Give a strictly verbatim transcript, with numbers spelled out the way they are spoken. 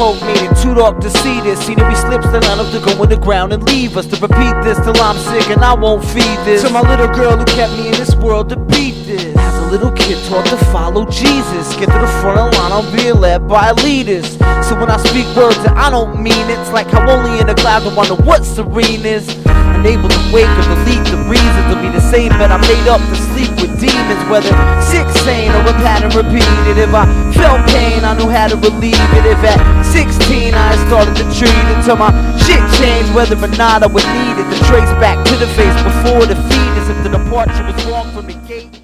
hope made it too dark to see this. Scenery slips, then I have to go in the ground and leave us. To repeat this till I'm sick and I won't feed this. To my little girl who kept me in this world to beat this. As a little kid taught to follow Jesus. Get to the front of the line, I'm being led by leaders. So when I speak words that I don't mean, it's like how only in the clouds I wonder what serene is. Unable to wake or delete the reason to be the same, but I made up to sleep with demons. Whether sick, sane, or a pattern repeated. If I felt pain, I knew how to relieve it. If at sixteen I had started to treat it till my shit changed, whether or not I would need it to trace back to the face before the fetus. If the departure was wrong from the gate.